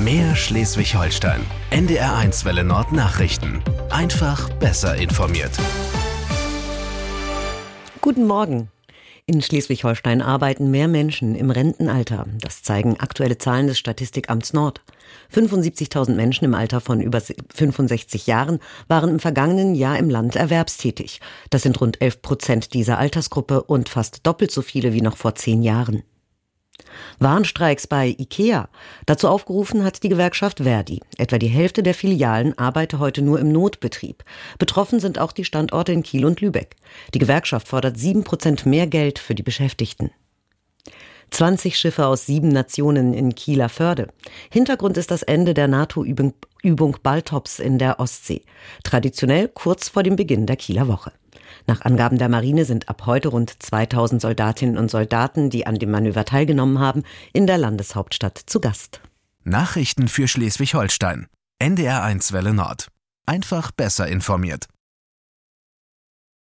Mehr Schleswig-Holstein. NDR1 Welle Nord Nachrichten. Einfach besser informiert. Guten Morgen. In Schleswig-Holstein arbeiten mehr Menschen im Rentenalter. Das zeigen aktuelle Zahlen des Statistikamts Nord. 75.000 Menschen im Alter von über 65 Jahren waren im vergangenen Jahr im Land erwerbstätig. Das sind rund 11% dieser Altersgruppe und fast doppelt so viele wie noch vor 10 Jahren. Warnstreiks bei IKEA. Dazu aufgerufen hat die Gewerkschaft ver.di. Etwa die Hälfte der Filialen arbeite heute nur im Notbetrieb. Betroffen sind auch die Standorte in Kiel und Lübeck. Die Gewerkschaft fordert 7% mehr Geld für die Beschäftigten. 20 Schiffe aus 7 Nationen in Kieler Förde. Hintergrund ist das Ende der NATO-Übung Baltops in der Ostsee. Traditionell kurz vor dem Beginn der Kieler Woche. Nach Angaben der Marine sind ab heute rund 2000 Soldatinnen und Soldaten, die an dem Manöver teilgenommen haben, in der Landeshauptstadt zu Gast. Nachrichten für Schleswig-Holstein. NDR1 Welle Nord. Einfach besser informiert.